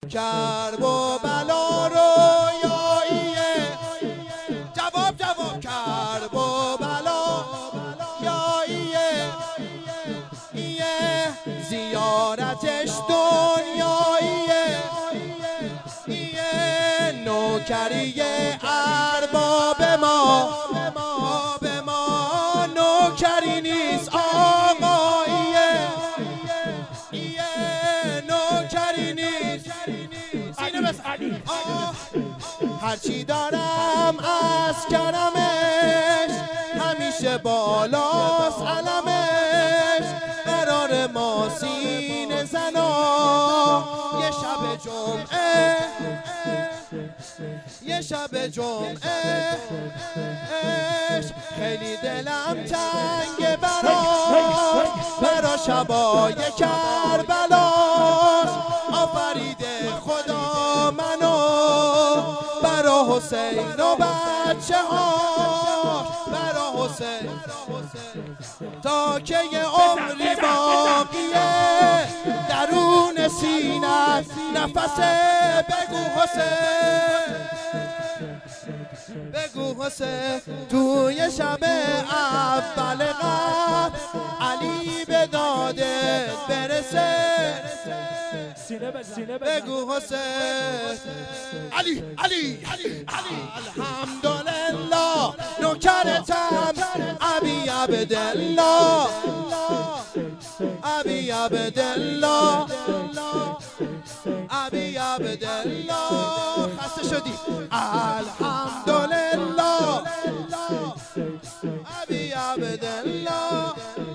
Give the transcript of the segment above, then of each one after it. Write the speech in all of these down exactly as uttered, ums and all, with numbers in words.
کرب و بلا رویاییه جواب جواب کرب و بلا یاییه ایه زیارتش دنیاییه ایه نوکریه ارباب ما به ما نوکری نیست آقاییه ایه نوکری نیست اینو بس هرچی دارم از کرمش همیشه بالاست علمش قرار ما سینه زنا یه شب جمعه یه شب جمعه خیلی دلم تنگ براش برا شبای کربلاش آفریده خدا منو برا حسین و بچه ها برا حسین تا که یه عمری باقیه درون سینه نفسه بگو حسین بگو حسین توی شب اول قبل علی به داده برسه بگو حسین علی علی علی الحمدلله نوکرتم ابی عبدالله ابی عبدالله ابی عبدالله خسته شدی الحمدلله ابی عبدالله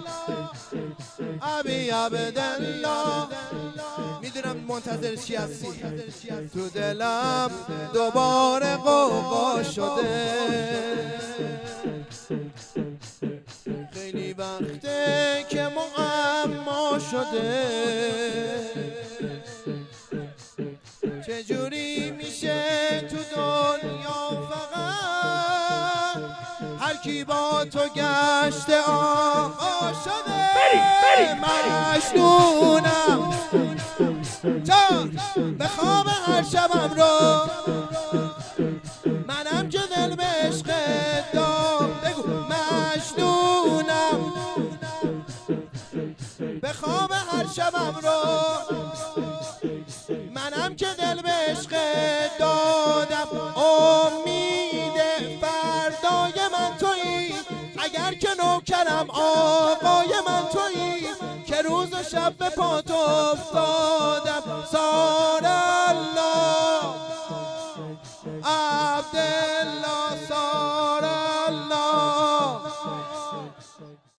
ابی عبدالله میدونم منتظر چی هستی تو دلم دوباره قوقا شده خیلی وقته که معما شده چجوری میشه تو دنیا فقط هر کی با تو گشته آقا شده مجنونم جان بخوام هر شبم رو منم که دل به عشق دام بگو مجنونم بخوام هر شبم رو منم که دل به عشق دادم امید فردای من تویی اگر که نوکرم آقای من تویی که روز و شب به پات افتادم سارا